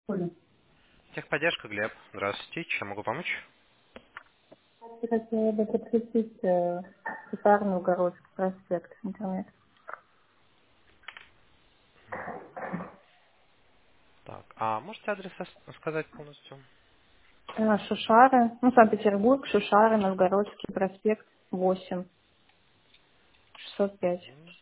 Техподдержка, Глеб. Здравствуйте. Чем могу помочь? Хотела бы подключить Петарный Угородский проспект в интернет. Так, а можете адрес сказать полностью? Шушары, ну, Санкт-Петербург, Шушары, Новгородский проспект, 8, 605. Мгм.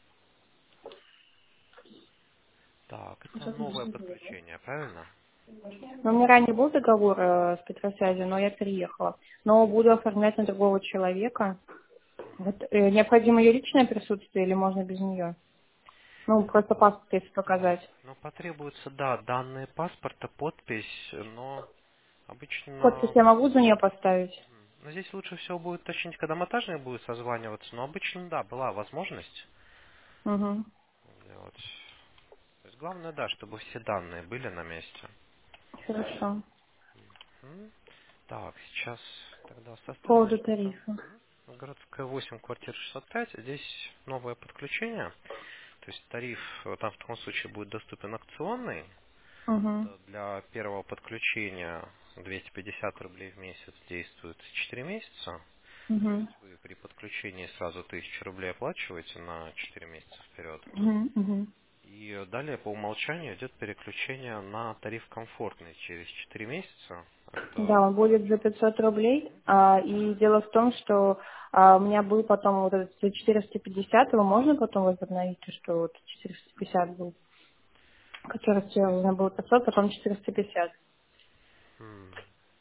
Так, это новое подключение, правильно? Но у меня ранее был договор с Петросвязью, но я переехала. Но буду оформлять на другого человека. Вот, необходимо ее личное присутствие или можно без нее? Ну, просто А, паспорт если показать. ну, потребуются, да, данные паспорта, подпись, но Подпись обычно... я могу за нее поставить? Ну, здесь лучше всего будет уточнить, когда монтажник будет созваниваться, но обычно, да, была возможность. Угу. Вот. То есть главное, да, чтобы все данные были на месте. Хорошо. Мгм. Так, сейчас тогда По состав поводу начнется. тарифа. Городская 8, квартира 605. Здесь новое подключение. То есть тариф там в таком случае будет доступен акционный. Угу. Это для первого подключения 250 рублей в месяц действует 4 месяца. То Угу. есть вы при подключении сразу 1000 рублей оплачиваете на 4 месяца вперед. Угу. Угу. И далее по умолчанию идет переключение на тариф комфортный через 4 месяца. Да, Это он будет за 500 рублей. И дело в том, что у меня был потом вот этот за 450, его можно потом возобновить, что вот 450 был, который сначала у меня был 500, потом 450. м,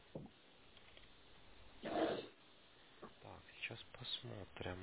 так, сейчас посмотрим.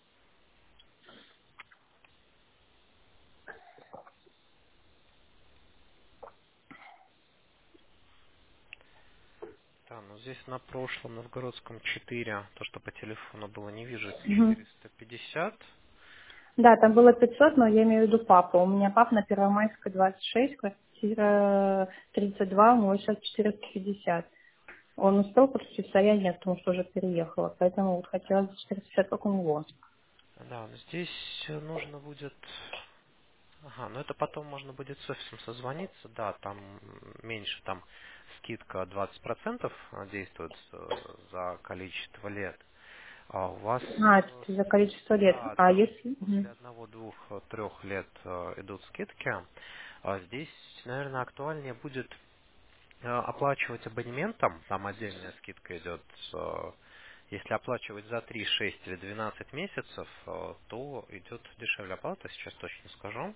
Да, ну здесь на прошлом Новгородском 4, то, что по телефону было, не вижу, Мгм. 450. Да, там было 500, но я имею в виду папа. У меня папа на Первомайской 26, квартира 32, у него сейчас 450. Он успел подключиться, а я нет, потому что уже переехала. Поэтому вот хотела 450, как у него. Да, но здесь нужно будет... Ага, ну это потом можно будет с офисом созвониться, да, там меньше, там скидка 20% действует за количество лет. А у вас, Это за количество лет. да, А да, если... после Мгм. одного, двух, трех лет идут скидки. А здесь, наверное, актуальнее будет оплачивать абонементом, там отдельная скидка идет. Если оплачивать за 3, 6 или 12 месяцев, то идет дешевле оплата, сейчас точно скажу.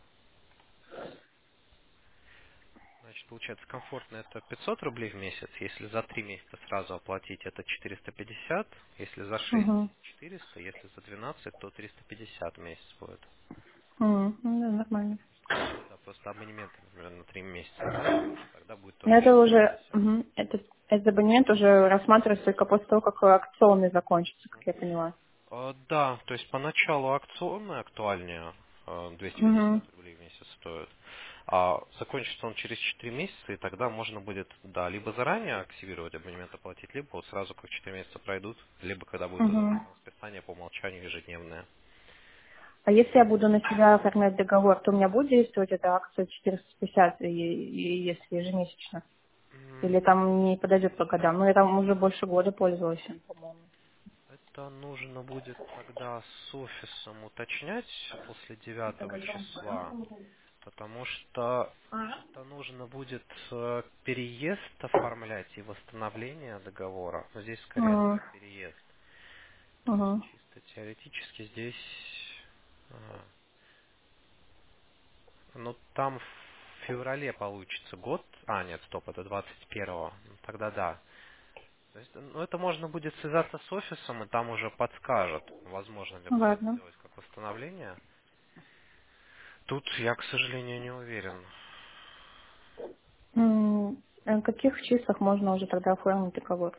Значит, получается комфортно это 500 рублей в месяц, если за 3 месяца сразу оплатить это 450, если за 6 Мгм. 400, если за 12, то 350 в месяц будет. Ну да, нормально. Если, да, просто абонемент, например, на 3 месяца оплачиваете, тогда будет тоже Но это уже, 450. этот абонемент уже рассматривается только после того, как акционный закончится, как я поняла. Да, то есть поначалу акционный актуальнее, Угу. 250 рублей в месяц стоит. А закончится он через 4 месяца, и тогда можно будет, да, либо заранее активировать абонемент, оплатить, либо вот сразу как 4 месяца пройдут, либо когда будет Угу. удобно списание по умолчанию ежедневное. А если я буду на себя оформлять договор, то у меня будет действовать эта акция 450, если ежемесячно? М, Или там не подойдет по годам? Ну, я там уже больше года пользовалась им, по-моему. Это нужно будет тогда с офисом уточнять после 9 числа. Потому что это нужно будет переезд оформлять и восстановление договора. Но здесь скорее Угу. да, переезд. То есть Угу. чисто теоретически здесь... ну там в феврале получится год. А, нет, стоп, это 21-го. Ну, тогда да. То есть, ну, это можно будет связаться с офисом, и там уже подскажут, возможно ли будет Ладно. сделать как восстановление. Тут я, к сожалению, не уверен. В каких числах можно уже тогда оформить договор?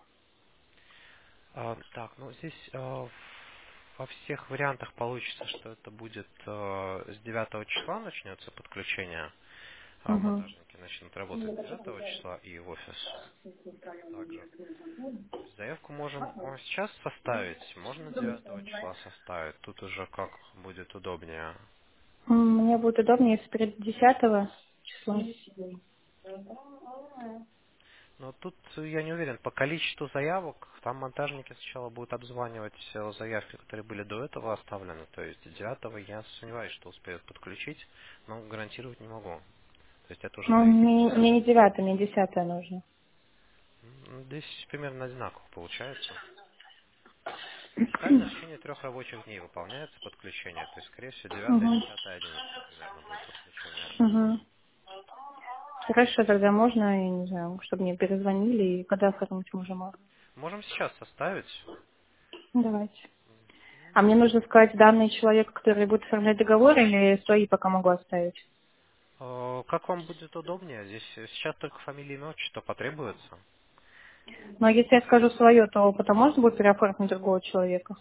Так, ну здесь во всех вариантах получится, что это будет с 9 числа начнется подключение. Угу. Монтажники начнут работать 9 числа и в офис также. То есть заявку можем сейчас составить, можно 9 числа составить. Тут уже как будет удобнее. Мне будет удобнее, если перед 10 числа. Но тут я не уверен, по количеству заявок, там монтажники сначала будут обзванивать заявки, которые были до этого оставлены. То есть 9 я сомневаюсь, что успеют подключить, но гарантировать не могу. То есть это уже Ну, зависит от мне не каждого. 9, мне 10 нужно. Здесь примерно одинаково получается. Официально в течение 3 рабочих дней выполняется подключение. То есть, скорее всего, 9, Угу. 10, 11 примерно будет подключение. Угу. Хорошо, тогда можно, я не знаю, чтобы мне перезвонили, и когда оформить мы уже можно. Можем сейчас составить. Давайте. А мне нужно сказать данные человека, который будет оформлять договор, или свои пока могу оставить? Как вам будет удобнее? Здесь сейчас только фамилия, имя, отчество потребуется. Но если я скажу свое, то потом можно будет переоформить другого человека?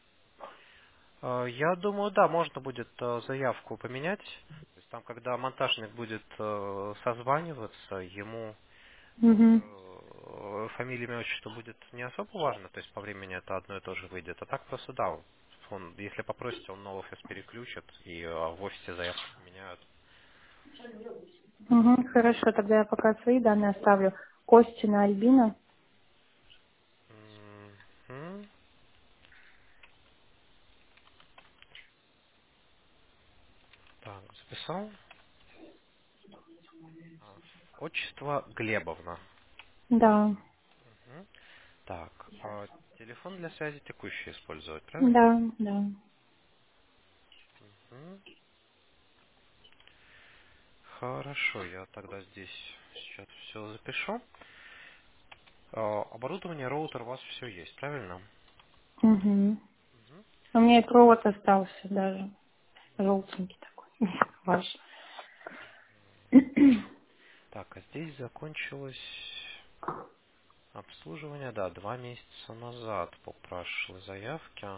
Я думаю, да, можно будет заявку поменять. То есть там, когда монтажник будет созваниваться, ему Угу. фамилия, имя, отчество будет не особо важно, то есть по времени это одно и то же выйдет. А так просто да, он, если попросите, он на офис переключит и в офисе заявку поменяют. Угу. Хорошо, тогда я пока свои данные оставлю. Костина Альбина. Мгм. Так, записал. Отчество Глебовна. Да. Мгм. Так, телефон для связи текущий использовать, правильно? Да, да. Мгм. Хорошо, я тогда здесь сейчас все запишу. Оборудование, роутер у вас все есть, правильно? Угу. Мгм. У меня и провод остался даже. Желтенький такой. Ваш. Так, а здесь закончилось обслуживание, да, 2 месяца назад по прошлой заявке.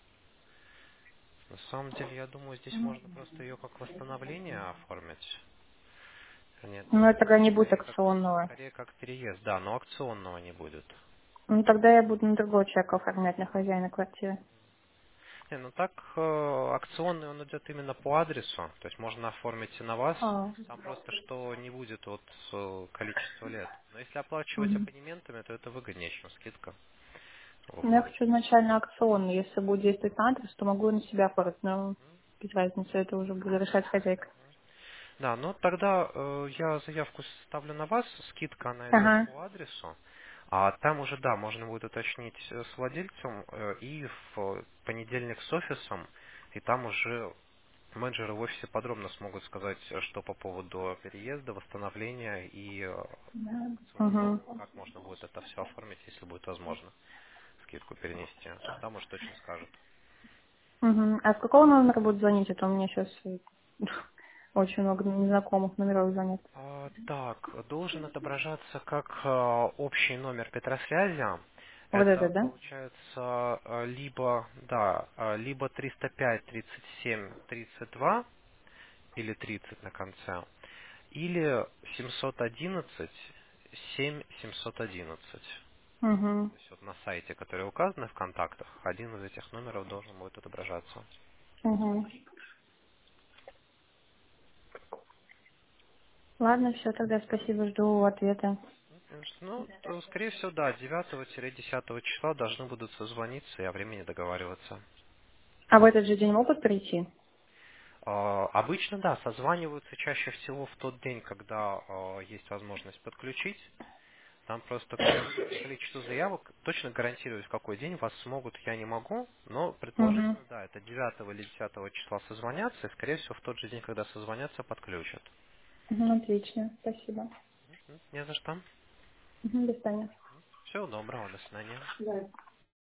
На самом деле, я думаю, здесь можно просто ее как восстановление оформить. Нет, Но тогда не будет скорее акционного. скорее как переезд, да, но акционного не будет. Ну тогда я буду на другого человека оформлять, на хозяина квартиры. Не, ну так акционный он идет именно по адресу, то есть можно оформить и на вас. А. Там просто что не будет от количества лет. Но если оплачивать Мгм. абонементами, то это выгоднее, чем скидка Ну, я выходит. хочу изначально акционный. Если будет действовать на адрес, то могу на себя оформить. Но без разницы, это уже буду решать хозяйка. Да, ну тогда я заявку ставлю на вас, скидка она идет Ага. по адресу, а там уже, да, можно будет уточнить с владельцем и в понедельник с офисом, и там уже менеджеры в офисе подробно смогут сказать, что по поводу переезда, восстановления и акционного, Угу. как можно будет это все оформить, если будет возможно, скидку перенести. Там уже точно скажут. Угу. А с какого номера будут звонить? Это у меня сейчас очень много незнакомых номеров звонят. Так, должен отображаться как общий номер Петросвязи. Вот это, Это да? получается либо, да, либо 305 37 32 или 30 на конце, или 711 7 711. Угу. То есть вот на сайте, который указан в контактах, один из этих номеров должен будет отображаться. Угу. Ладно, все, тогда спасибо, жду ответа. Ну, скорее всего, да, 9-10 числа должны будут созвониться и о времени договариваться. А в этот же день могут прийти? Обычно, да, созваниваются чаще всего в тот день, когда есть возможность подключить. Там просто, когда выйдет по количеству заявок, точно гарантировать, в какой день вас смогут, я не могу, но Угу. предположительно, да, это 9 или 10 числа созвонятся, и, скорее всего, в тот же день, когда созвонятся, подключат. Угу, отлично, спасибо. Не за что. Угу, до свидания. Всего доброго, до свидания. Да.